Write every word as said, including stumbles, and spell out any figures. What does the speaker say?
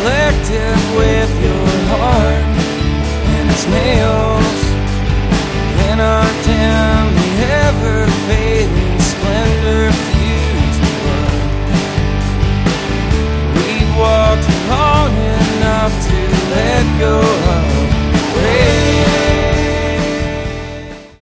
collective with your heart and its nails in our dim, the ever-fading splendor.